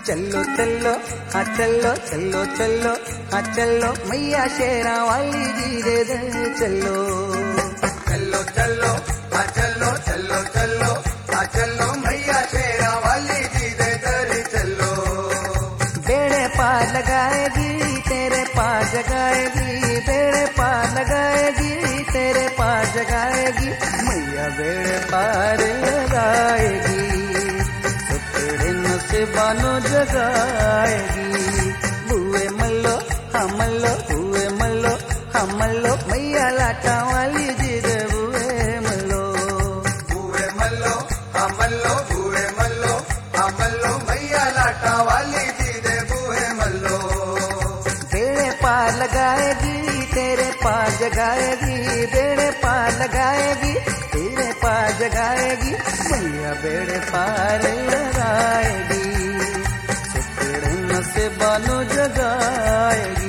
चलो चलो हाँ चलो चलो चलो हाँ चलो मैया शेरा वाली जी दे दे चलो। चलो चलो हाँ चलो चलो चलो हाँ चलो मैया शेरा वाली जी दे दर चलो। बेड़े पार लगाएगी तेरे पार जगाएगी, बेड़े पार लगाएगी तेरे पार जगाएगी, मैया बेड़े पार लगाएगी तो तेरे नसीबानो जगाएगी। बुए मल्लो हाँ मल्लो बुए मल्लो हाँ मल्लो मैया लाटा वाली जी दे बुए मल्लो। बुए मल्लो हाँ मल्लो बुए मल्लो हाँ मल्लो मैया लाटा वाली जी दे बुए मल्लो। बेड़े पार लगाएगी तेरे पार जगाएगी, बेड़े पार लगाएगी तेरे पार जगाएगी, मैया बेड़े पार लगाएगी तो तेरे नसीबानो जगाएगी।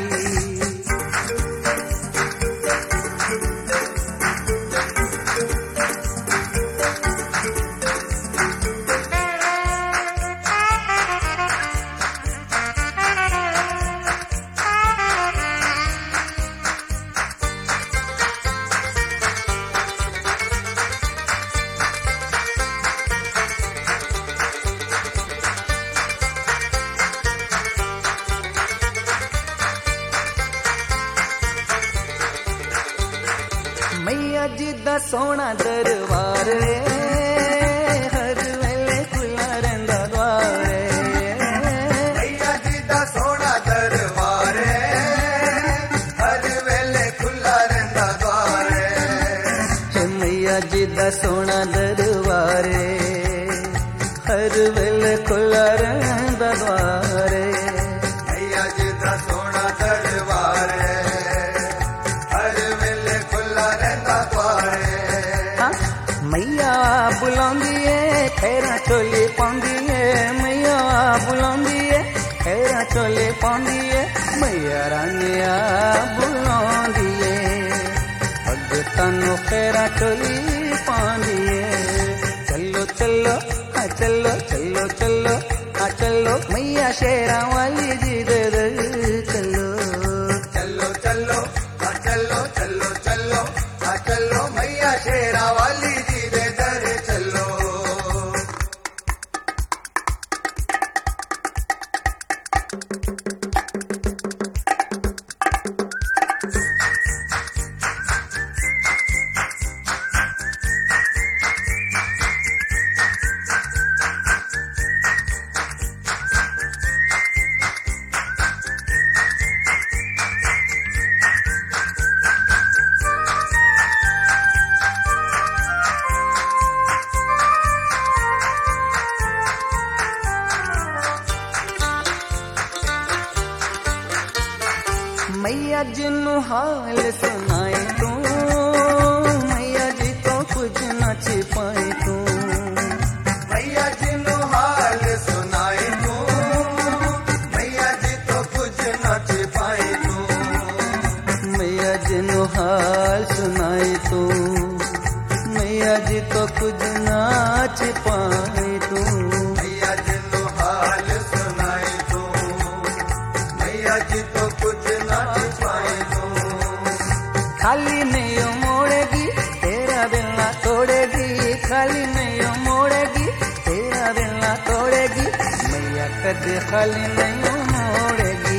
मैया जी दा सोना दरबार रे हर वेले खुला रहिंदा द्वार रे। मैया जी दा सोना दरबार हर वेले खुला रहिंदा द्वार। मैया जी दा सोना दरबार हर वेले खुला रहिंदा द्वार। मैया जी दा सोना दरबार हर वेले खुला रहिंदा द्वार। मैया बुलांदी है खैरा चोली पांदी है, मैया बुलांदी है खैरा चोली पांदी है, मैया रानिया बुलांदी है भगतानो खैरा चोली पांदी है। चलो चलो हाँ चलो चलो चलो हाँ चलो मैया शेरा वाली जी दे दे चलो। चलो चलो हाँ चलो चलो चलो हाँ चलो मैया शेरा वाली जी दे दर चलो। मैया जिन्नू हाल सुनाए तू, मैया जी तो कुछ न छिपाए तू। मैया जिन्नू हाल सुनाए तू, मैया जी तो कुछ न छिपाए तू। मैया जिन्नू हाल सुनाए तू, मैया जी तो कुछ न छिपाए तू। मैया जिन्नू हाल सुनाए तू, मैया जी तो कुछ न छिपाए तू। खाली नहीं मोड़ेगी तेरा दिल ना तोड़ेगी, खाली नहीं मोड़ेगी तेरा दिल ना तोड़ेगी, मैया कदे खाली नहीं मोड़ेगी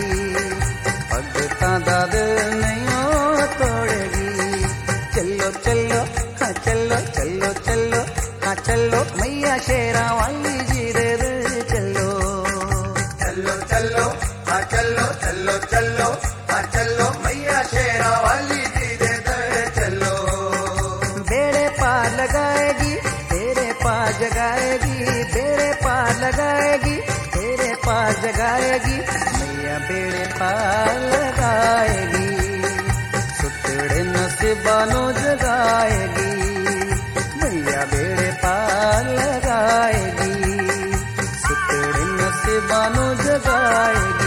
भगता दा दिल नहीं तोड़ेगी। चलो चलो हाँ चलो चलो चलो हाँ चलो मैया शेरा वाली जी दे दे चलो। चलो चलो हाँ चलो चलो चलो हाँ चलो मैया शेरा वाली जी दे दर चलो। बेड़े पार लगाएगी तेरे पार जगाएगी, बेड़े पार लगाएगी तेरे पार जगाएगी, मैया बेड़े पार लगाएगी सुतड़े नसीबानो जगाएगी, मैया बेड़े पार लगाएगी सुतड़े नसीबानो जगाएगी।